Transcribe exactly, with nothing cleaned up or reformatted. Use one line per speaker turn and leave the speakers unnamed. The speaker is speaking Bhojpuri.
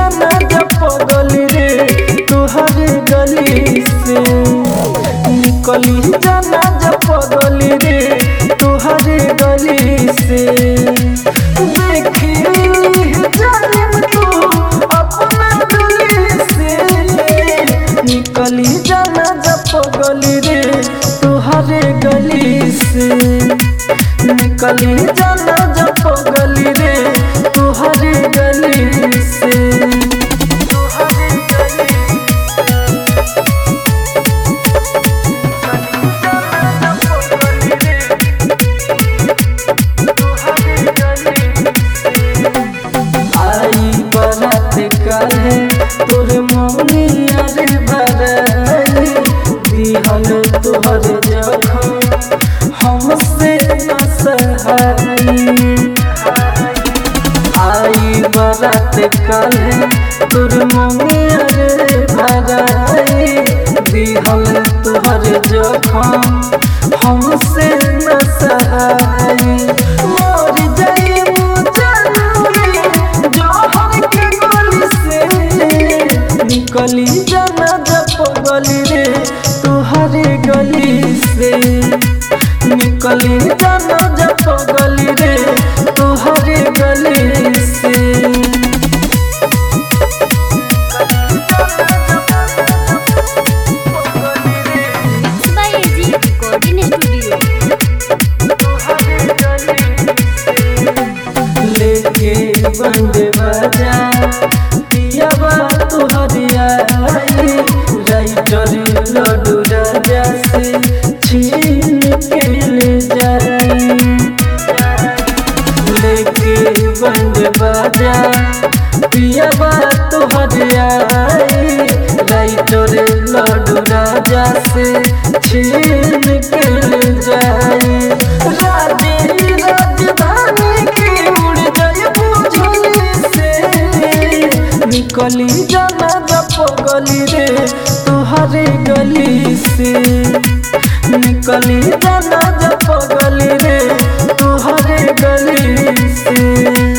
जाना जब गली रे तुहरे गली से निकली जाना जब गली रे तुहरे गली से देखी जाने तू अपना गली से निकली जाना जब गली रे तुहरे गली से निकली जाना जब गली रे तुहरे गली से तुहरे गली आई बरात काहे तोर मौनिया रे बराई दिहल तोहर जखम हमसे न सहाई आई बरात काहे तोर मौनिया रे बराई दिहल तोहर जखम हमसे न सहाई मर जाई निकली जाना जब गली रे तुहरे गली से निकली जाना जब गली रे तुहरे गली से लेके बंद बजा पियावा तुहरिया राइटर लड्डू राजा से छीन के ले जाई लेके बंद बजा पियावा तुहरिया राइटर लड्डू राजा से छीन के ले जाई राजी राजधानी की उड़ जाए बुझली से निकली जाना जब गली रे तुहरे गली से निकली जाना जब गली रे तुहरे गली से।